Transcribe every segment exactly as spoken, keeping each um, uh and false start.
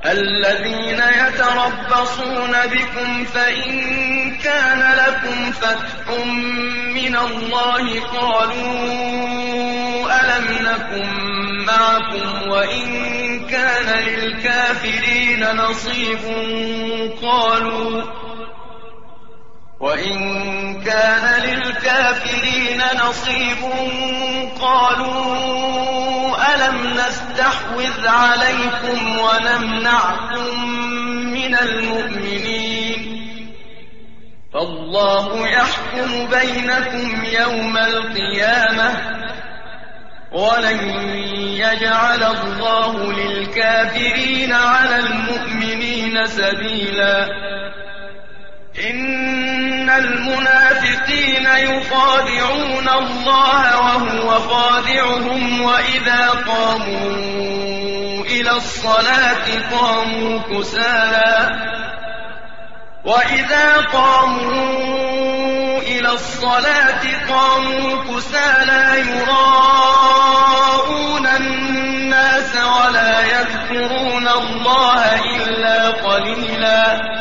الذين يتربصون بكم فإن كان لكم فتح من الله قالوا ألم نكن معكم وإن كان للكافرين نصيب قالوا وإن كان للكافرين نصيب قالوا ألم نستحوذ عليكم ونمنعكم من المؤمنين فالله يحكم بينكم يوم القيامة ولن يجعل الله للكافرين على المؤمنين سبيلا إن المنافقين يخادعون الله وهو خادعهم وإذا قاموا إلى الصلاة قاموا كسالى وإذا قاموا إلى الصلاة قاموا كسالى يراءون الناس ولا يذكرون الله إلا قليلا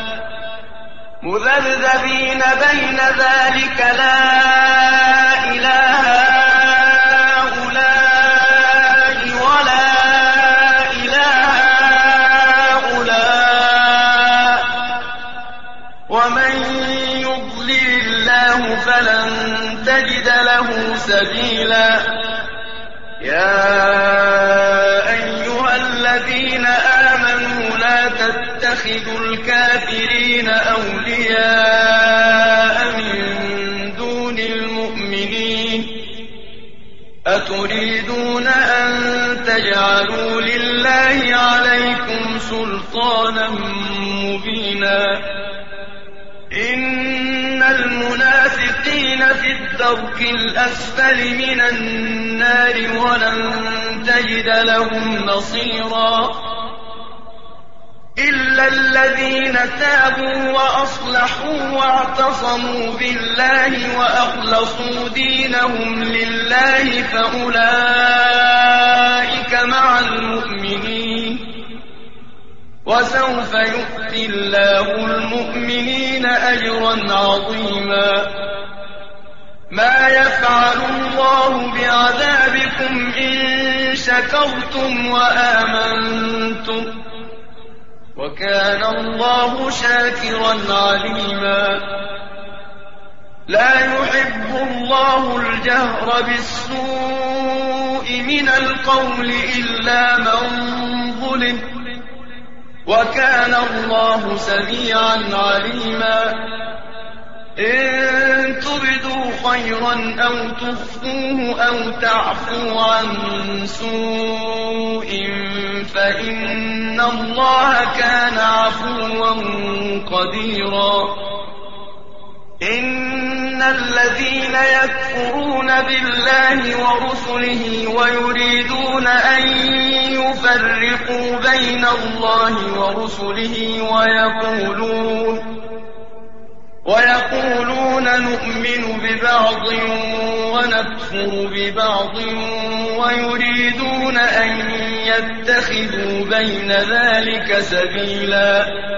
مذبذبين بين ذلك لا إله هؤلاء ولا إله هؤلاء ومن يضلل الله فلن تجد له سبيلا يا أيها الذين آمنوا لا تتخذوا الكافرين أولياء من دون المؤمنين أتريدون أن تجعلوا لله عليكم سلطانا مبينا إن المنافقين في الدرك الأسفل من النار ولن تجد لهم نصيرا إلا الذين تابوا وأصلحوا واعتصموا بالله وأخلصوا دينهم لله فأولئك مع المؤمنين وسوف يؤتي الله المؤمنين أجرا عظيما ما يفعل الله بعذابكم إن شكرتم وآمنتم وكان الله شاكرا عليما لا يحب الله الجهر بالسوء من القول إلا من ظلم وكان الله سميعا عليما إن تبدوا خيرا أو تخفوه أو تعفو عن سوء فإن الله كان عفوا قديرا إن الذين يكفرون بالله ورسله ويريدون أن يفرقوا بين الله ورسله ويقولون ويقولون نؤمن ببعض ونكفر ببعض ويريدون أن يتخذوا بين ذلك سبيلا